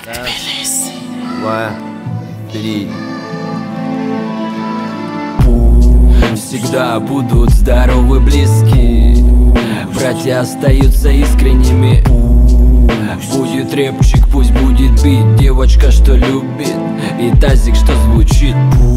Раз, 2, 3. Всегда будут здоровы, близки. Братья остаются искренними. Будет рэпчик, пусть будет бит. Девочка, что любит, и тазик, что звучит.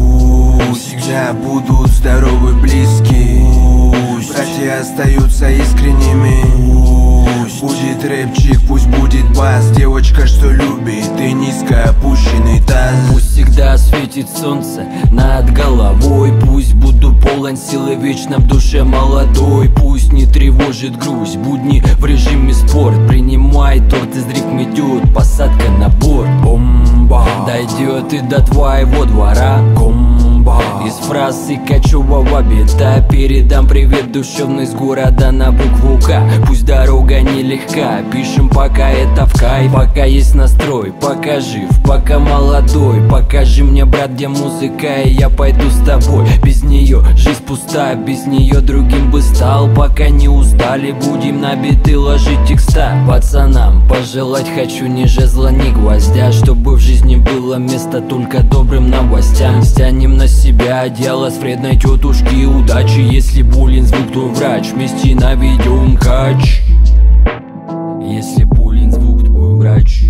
Всегда будут здоровы, близки. Братья остаются искренними. Будет рэпчик, пусть будет бас. Девочка, что любит, и низко опущенный таз. Пусть всегда светит солнце над головой. Пусть буду полон силы, вечно в душе молодой. Пусть не тревожит грусть, будни в режиме спорт. Принимай торт, из рифм идет посадка на борт. Бомба дойдет и до твоего двора. Комба из фраз и кочевого бита. Передам привет душевный с города на букву К. Пусть дорога нелегка, пишем пока это в кайф. Пока есть настрой, пока жив, пока молодой. Покажи мне, брат, где музыка, и я пойду с тобой. Без нее жизнь пуста, без нее другим бы стал. Пока не устали, будем на биты ложить текста. Пацанам пожелать хочу ни жезла, ни гвоздя, чтобы в жизни было место только добрым новостям. Стянем на себя одеяло с вредной тетушки удачи. Если буллинг звук, то врач, вместе наведем кач. Если буллинг звук, твой врач,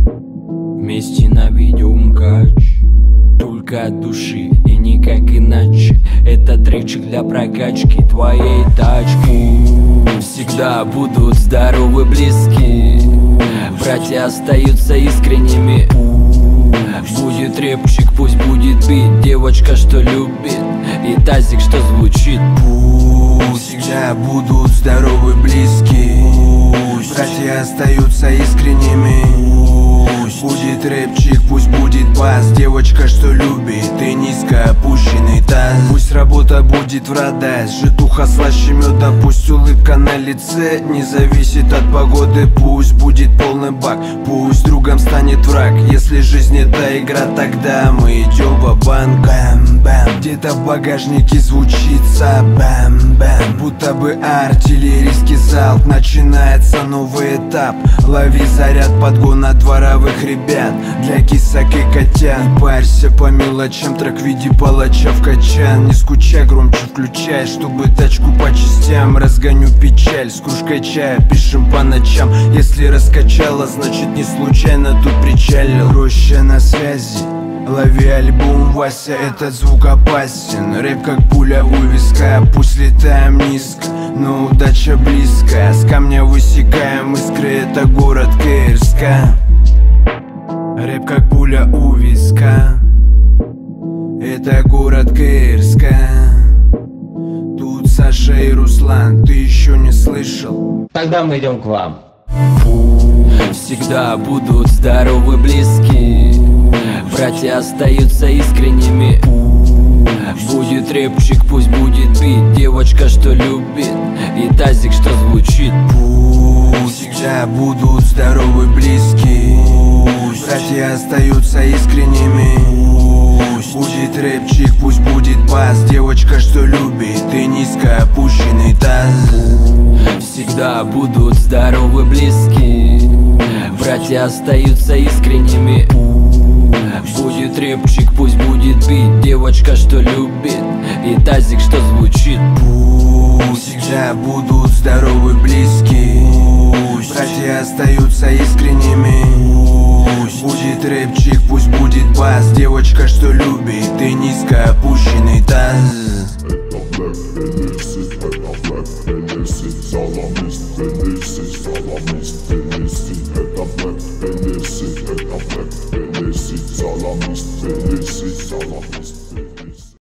вместе наведем кач. Только от души и никак иначе. Это тречик для прокачки твоей тачки. Всегда будут здоровы, близки. Братья остаются искренними. Будет рэпчик, пусть будет бит. Девочка, что любит, и тазик, что звучит. Всегда будут здоровы, близки. Братья остаются искренними. Будет рэпчик, пусть будет бас. Девочка, что любит, и низко опущенный таз. Пусть работа будет в радость, житуха слаще меда. Пусть улыбка на лице не зависит от погоды. Пусть будет полный бак, пусть другом станет враг. Если жизнь это игра, тогда мы идем ва-банк. Бэм-бэм, где-то в багажнике звучится бэм-бэм. Будто бы артиллерийский залп. Начинается новый этап. Лови заряд подгона дворовых ребят. Для кисок и котят. Не парься по мелочам, трек в виде палача в качан. Не скучай, громче включай, чтобы тачку по частям. Разгоню печаль с кружкой чая, пишем по ночам. Если раскачала, значит не случайно тут причалил. Роща на связи, лови альбом Вася, этот звук опасен. Рэп как пуля у виска, пусть летаем низко, но удача близко. С камня высекаем искры, это город Кырска. Рэп как пуля у виска, это город Кырска. Тут Саша и Руслан, ты еще не слышал? Тогда мы идем к вам. Всегда будут здоровы, близки. Братья остаются искренними. Будет рэпчик, пусть будет бит. Девочка, что любит, и тазик, что звучит. Всегда будут здоровы, близки. Братья остаются искренними. Будет рэпчик, пусть будет бас. Девочка, что любит, и низко опущенный таз. Всегда будут здоровы, близки. Братья остаются искренними. Будет рэпчик, пусть будет бит. Девочка, что любит, и тазик, что звучит. Всегда будут здоровы, близки. Братья остаются искренними. Будет рэпчик, пусть будет бас. Девочка, что любит, и низко опущенный таз. Это Black Felicity, это Black Felicity, Salamist Felicity, Salamist Felicity, это Black Felicity, это Black Felicity, Salamist Felicity, Salamist.